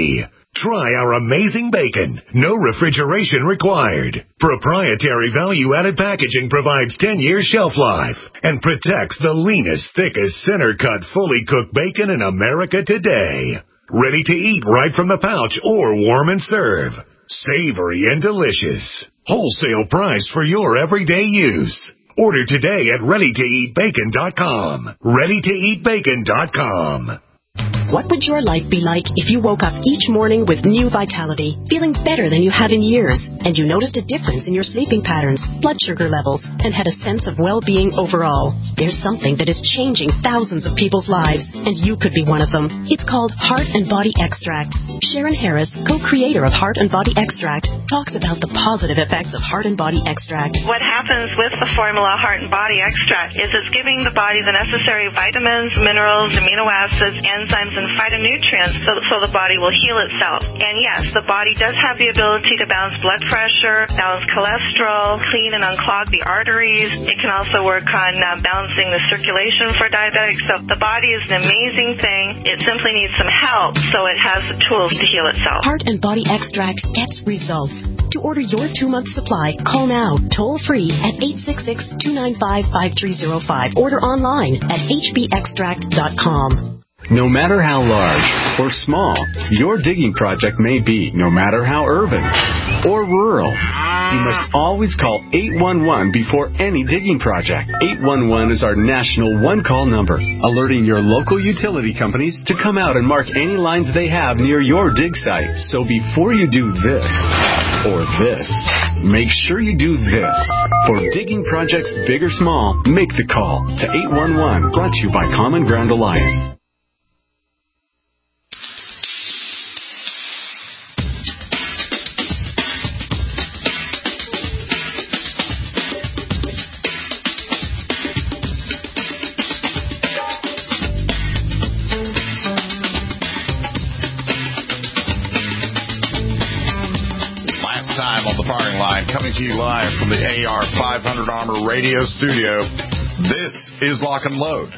Try our amazing bacon. No refrigeration required. Proprietary value-added packaging provides ten years shelf life and protects the leanest, thickest, center-cut, fully cooked bacon in America today. Ready to eat right from the pouch or warm and serve. Savory and delicious. Wholesale price for your everyday use. Order today at ready to eat bacon dot com. ready to eat bacon dot com. What would your life be like if you woke up each morning with new vitality, feeling better than you have in years, and you noticed a difference in your sleeping patterns, blood sugar levels, and had a sense of well-being overall? There's something that is changing thousands of people's lives, and you could be one of them. It's called Heart and Body Extract. Sharon Harris, co-creator of Heart and Body Extract, talks about the positive effects of Heart and Body Extract. What happens with the formula Heart and Body Extract is it's giving the body the necessary vitamins, minerals, amino acids, enzymes, and phytonutrients so, so the body will heal itself. And yes, the body does have the ability to balance blood pressure, balance cholesterol, clean and unclog the arteries. It can also work on uh, balancing the circulation for diabetics. So the body is an amazing thing. It simply needs some help so it has the tools to heal itself. Heart and Body Extract gets results. To order your two-month supply, call now, toll-free at eight six six, two nine five, five three zero five. Order online at h b extract dot com. No matter how large or small your digging project may be, no matter how urban or rural, you must always call eight one one before any digging project. eight one one is our national one-call number, alerting your local utility companies to come out and mark any lines they have near your dig site. So before you do this or this, make sure you do this. For digging projects big or small, make the call to eight one one, brought to you by Common Ground Alliance. Coming to you live from the A R five hundred Armor Radio Studio. This is Lock and Load.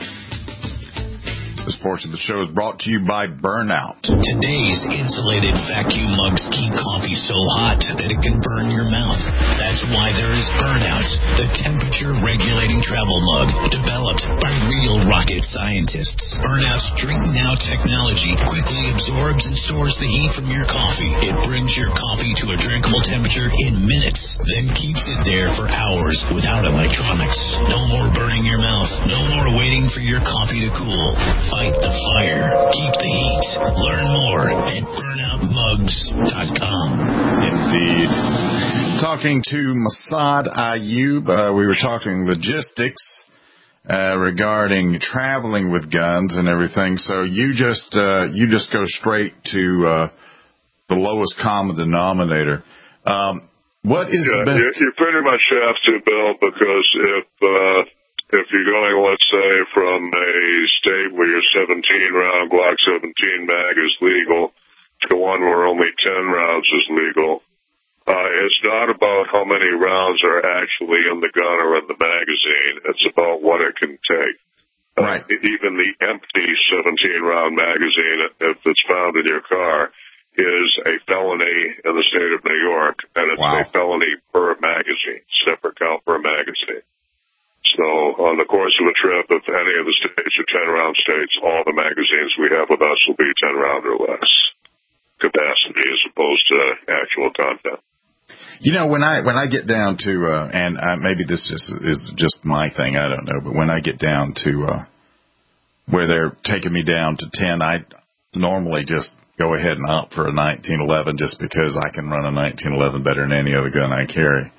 This portion of the show is brought to you by Burnout. Today's insulated vacuum mugs keep coffee so hot that it can burn your mouth. That's why there is Burnout, the temperature-regulating travel mug developed by real rocket scientists. Burnout's Drink Now technology quickly absorbs and stores the heat from your coffee. It brings your coffee to a drinkable temperature in minutes, then keeps it there for hours without electronics. No more burning your mouth. No more waiting for your coffee to cool. Fight the fire. Keep the heat. Learn more at burnout mugs dot com. Indeed. Talking to Masad Ayub, uh, we were talking logistics uh, regarding traveling with guns and everything. So you just uh, you just go straight to uh, the lowest common denominator. Um, what is yeah, the best? You, you pretty much have to, Bill, because if uh, if you're going, let's say, from a state where your seventeen round Glock seventeen mag is legal to one where only ten rounds is legal, uh, it's not about how many rounds are actually in the gun or in the magazine. It's about what it can take. Right. Uh, even the empty seventeen round magazine, if it's found in your car, is a felony in the state of New York, and it's wow. a felony per magazine, separate count per magazine. So on the course of a trip, if any of the states are ten-round states, all the magazines we have with us will be ten-round or less capacity as opposed to actual content. You know, when I when I get down to, uh, and uh, maybe this just is just my thing, I don't know, but when I get down to uh, where they're taking me down to ten, I normally just go ahead and opt for a nineteen eleven just because I can run a nineteen eleven better than any other gun I carry.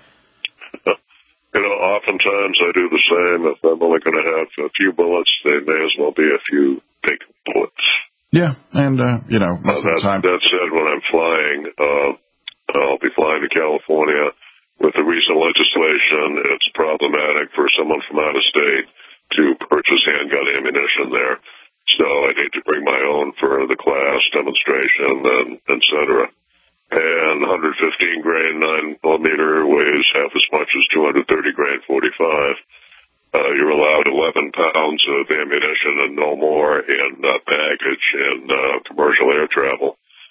You know, oftentimes I do the same. If I'm only going to have a few bullets, they may as well be a few big bullets. Yeah, and, uh, you know, most uh, of the time. That said, when I'm flying, uh, I'll be flying to California. With the recent legislation, it's problematic for someone from out of state to purchase handgun ammunition there. So I need to bring my own for the class demonstration, and et cetera. And one hundred fifteen grain nine millimeter weighs half as much as two hundred thirty grain forty-five. Uh, you're allowed eleven pounds of ammunition and no more in uh, baggage in uh, commercial air travel.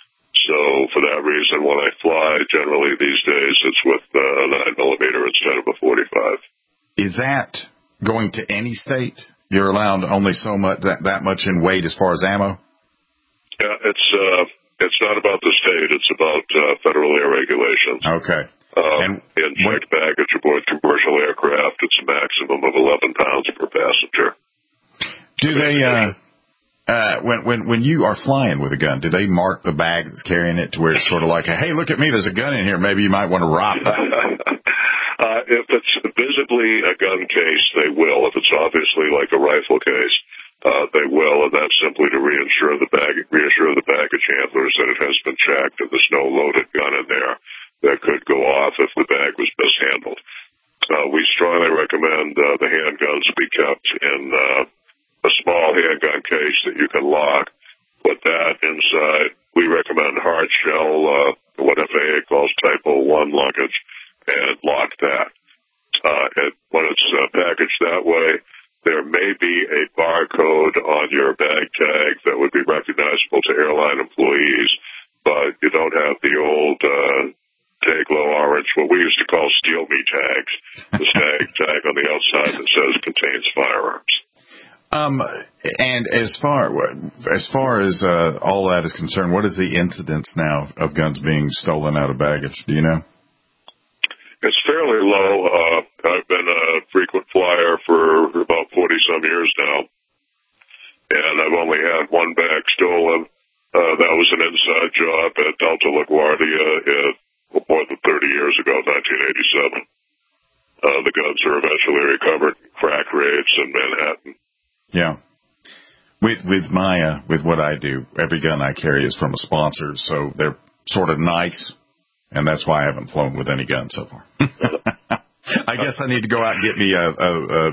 So for that reason, when I fly, generally these days, it's with uh, a nine millimeter instead of a forty-five. Is that going to any state? You're allowed only so much that, that much in weight as far as ammo? Yeah, it's uh, it's not about the state. It's about uh, federal air regulations. Okay. Um, and in checked baggage aboard commercial aircraft, it's a maximum of eleven pounds per passenger. Do they, uh, uh, when, when, when you are flying with a gun, do they mark the bag that's carrying it to where it's sort of like, a, hey, look at me, there's a gun in here, maybe you might want to rob it? uh, if it's visibly a gun case, they will. If it's obviously like a rifle case, uh, they will, and that's simply to reassure the bag, reassure the baggage handlers that it has been checked and there's no loaded gun in there that could go off if the bag was mishandled. Uh, we strongly recommend uh, the handguns be kept in uh, a small handgun case that you can lock. Put that inside. We recommend hard shell, uh, what F A A calls Type oh one luggage, and lock that. Uh, and when it's uh, packaged that way, there may be a barcode on your bag tag that would be recognizable to airline employees, but you don't have the old uh, tag low orange, what we used to call steel me tags, the tag tag on the outside that says contains firearms. Um, and as far as far as uh, all that is concerned, what is the incidence now of guns being stolen out of baggage? Do you know? It's fairly low. Uh, I've been a frequent flyer for about forty some years now, and I've only had one bag stolen. Uh, that was an inside job at Delta LaGuardia in more than thirty years ago, nineteen eighty-seven. Uh, the guns are eventually recovered in crack raids in Manhattan. Yeah. With with my uh, with what I do, every gun I carry is from a sponsor, so they're sort of nice, and that's why I haven't flown with any guns so far. I guess I need to go out and get me a a, a,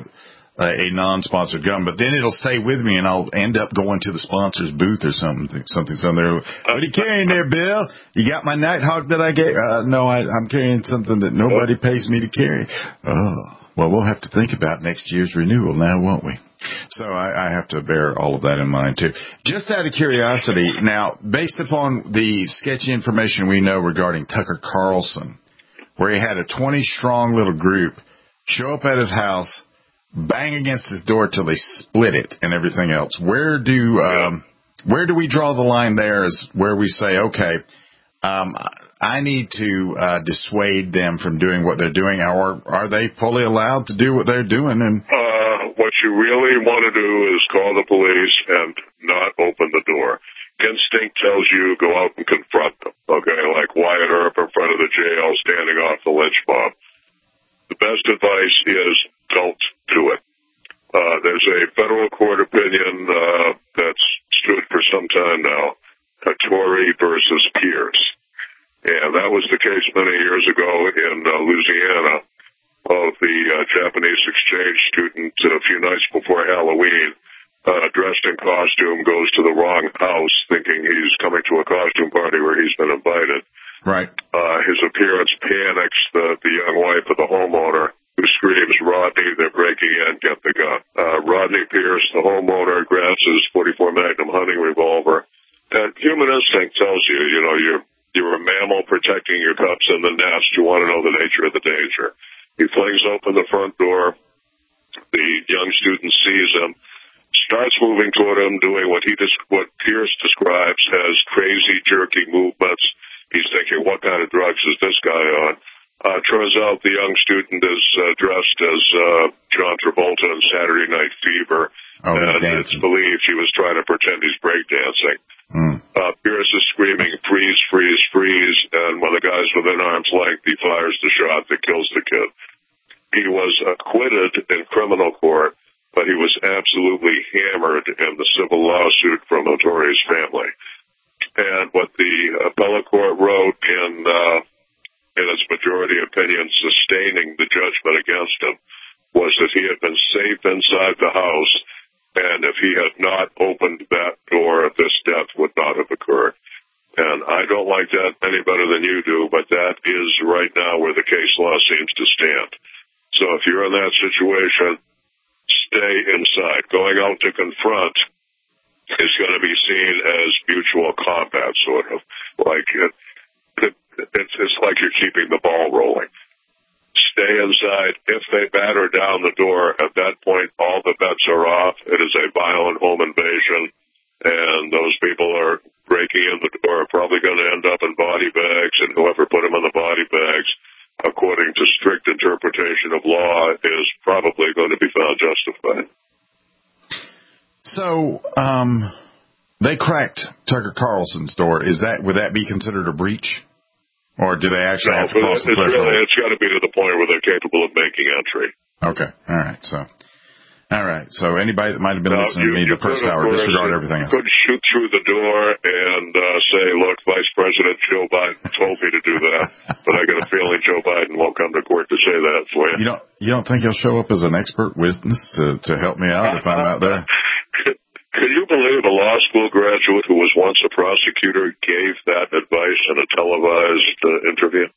a non-sponsored gun, but then it'll stay with me, and I'll end up going to the sponsor's booth or something. Something. Something. What are you carrying there, Bill? You got my Nighthawk that I gave? Uh, no, I, I'm carrying something that nobody pays me to carry. Oh, well, we'll have to think about next year's renewal now, won't we? So I, I have to bear all of that in mind, too. Just out of curiosity, now, based upon the sketchy information we know regarding Tucker Carlson, where he had a twenty-strong little group show up at his house, bang against his door till they split it and everything else, where do um, where do we draw the line there is where we say, okay, um, I need to uh, dissuade them from doing what they're doing, or are they fully allowed to do what they're doing? And uh, what you really want to do is call the police and not open the door. Instinct tells you go out and confront them, okay, like Wyatt Earp in front of the jail standing off the lynch mob. The best advice is don't do it. Uh, there's a federal court opinion uh, that's stood for some time now, Tory versus Pierce. And that was the case many years ago in uh, Louisiana of the uh, Japanese exchange student a few nights before Halloween, uh, dressed in costume, goes to the wrong house thinking he's coming to a costume party where he's been invited. Right. Uh, his appearance panics the, the young wife of the homeowner, who screams, "Rodney, they're breaking in, get the gun." Uh, Rodney Pierce, the homeowner, grabs his forty-four Magnum hunting revolver. And human instinct tells you, you know, you're, you're a mammal protecting your cubs in the nest. You want to know the nature of the danger. He flings open the front door. The young student sees him, starts moving toward him, doing what he what Pierce describes as crazy, jerky movements. He's thinking, what kind of drugs is this guy on? Uh, turns out the young student is uh, dressed as uh, John Travolta in Saturday Night Fever, oh, and it's believed he was trying to pretend he's breakdancing. Mm. Uh, Pierce is screaming, "Freeze, freeze, freeze," and when the guy's within arm's length, he fires the shot that kills the kid. He was acquitted in criminal court, but he was absolutely hammered in the civil lawsuit from Notorious family. And what the appellate court wrote in uh, in its majority opinion sustaining the judgment against him was that he had been safe inside the house, and if he had not opened that door, this death would not have occurred. And I don't like that any better than you do, but that is right now where the case law seems to stand. So if you're in that situation, stay inside. Going out to confront is going to be seen as mutual combat, sort of. Like it, it, it's, it's like you're keeping the ball rolling. Stay inside. If they batter down the door, at that point, all the bets are off. It is a violent home invasion, and those people are breaking in the door are probably going to end up in body bags, and whoever put them in the body bags, according to strict interpretation of law, is probably going to be found justified. So, um, they cracked Tucker Carlson's door. Is that, would that be considered a breach? Or do they actually no, have to cross the it's threshold? Really, it's got to be to the point where they're capable of making entry. Okay. All right. So, all right. So anybody that might have been now, listening you, to me the first hour, course, disregard everything else. You could shoot through the door and uh, say, look, Vice President Joe Biden told me to do that, but I got a feeling Joe Biden won't come to court to say that for you. You don't, you don't think he'll show up as an expert witness to, to help me out if I'm out there? Can you believe a law school graduate who was once a prosecutor gave that advice in a televised uh, interview?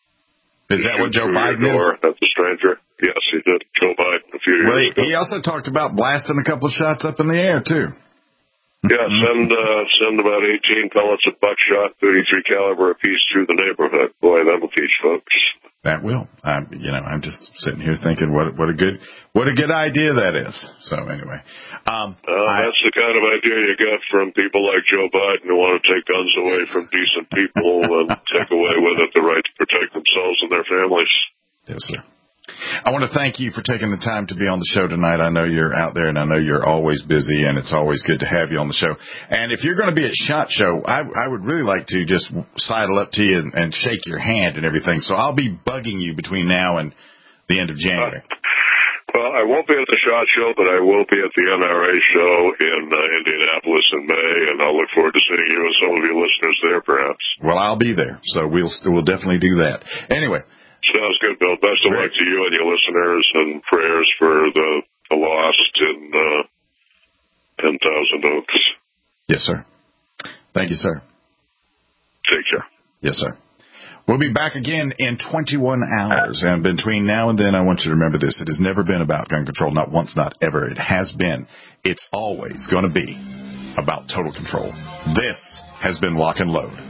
Is that what Joe Biden is? That's a stranger. Yes, he did. Joe Biden a few years well, he, ago. he also talked about blasting a couple of shots up in the air, too. Yeah, send uh, send about eighteen pellets of buckshot, thirty-three caliber apiece through the neighborhood. Boy, that will teach folks. That will. I'm, you know, I'm just sitting here thinking, what what a good what a good idea that is. So anyway, um, uh, I, that's the kind of idea you get from people like Joe Biden who want to take guns away from decent people and take away with it the right to protect themselves and their families. Yes, sir. I want to thank you for taking the time to be on the show tonight. I know you're out there, and I know you're always busy, and it's always good to have you on the show. And if you're going to be at SHOT Show, I, I would really like to just sidle up to you and, and shake your hand and everything. So I'll be bugging you between now and the end of January. Uh, well, I won't be at the SHOT Show, but I will be at the N R A show in uh, Indianapolis in May, and I'll look forward to seeing you and some of your listeners there, perhaps. Well, I'll be there, so we'll we'll definitely do that. Anyway. Sounds good, Bill. Best of luck to you and your listeners, and prayers for the, the lost in uh, ten thousand Oaks. Yes, sir. Thank you, sir. Take care. Yes, sir. We'll be back again in twenty-one hours, and between now and then, I want you to remember this. It has never been about gun control, not once, not ever. It has been. It's always going to be about total control. This has been Lock and Load.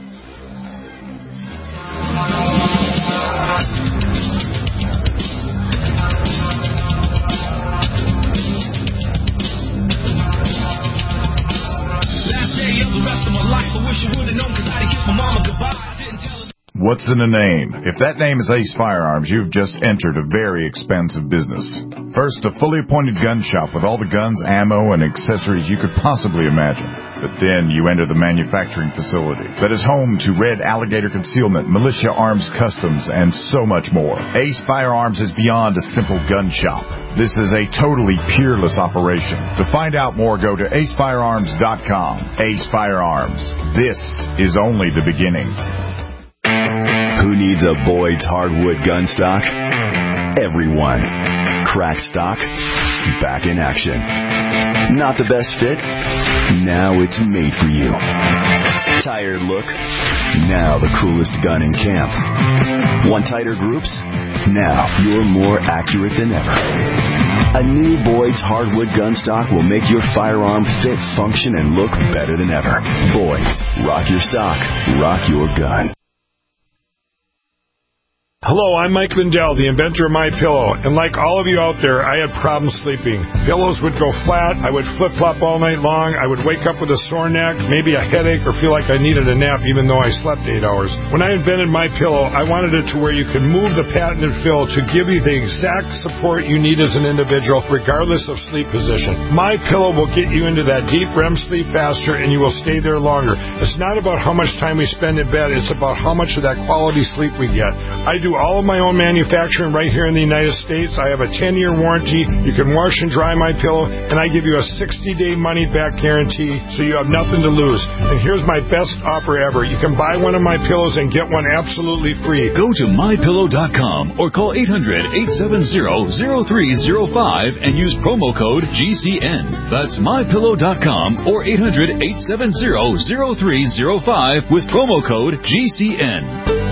What's in a name? If that name is Ace Firearms, you've just entered a very expensive business. First, a fully appointed gun shop with all the guns, ammo, and accessories you could possibly imagine. But then you enter the manufacturing facility that is home to Red Alligator Concealment, Militia Arms Customs, and so much more. Ace Firearms is beyond a simple gun shop. This is a totally peerless operation. To find out more, go to ace firearms dot com. Ace Firearms. This is only the beginning. Who needs a Boyd's hardwood gun stock? Everyone. Crack stock, back in action. Not the best fit? Now it's made for you. Tired look? Now the coolest gun in camp. Want tighter groups? Now you're more accurate than ever. A new Boyd's hardwood gun stock will make your firearm fit, function, and look better than ever. Boyd's. Rock your stock. Rock your gun. Hello, I'm Mike Lindell, the inventor of MyPillow, and like all of you out there, I had problems sleeping. Pillows would go flat, I would flip-flop all night long, I would wake up with a sore neck, maybe a headache, or feel like I needed a nap even though I slept eight hours. When I invented MyPillow, I wanted it to where you could move the patented fill to give you the exact support you need as an individual, regardless of sleep position. MyPillow will get you into that deep R E M sleep faster, and you will stay there longer. It's not about how much time we spend in bed, it's about how much of that quality sleep we get. I do all of my own manufacturing right here in the United States. I have a ten-year warranty. You can wash and dry MyPillow, and I give you a sixty-day money-back guarantee, so you have nothing to lose. And here's my best offer ever. You can buy one of my pillows and get one absolutely free. Go to my pillow dot com or call eight hundred, eight seven zero, zero three zero five and use promo code G C N. That's my pillow dot com or eight hundred, eight seven zero, zero three zero five with promo code G C N.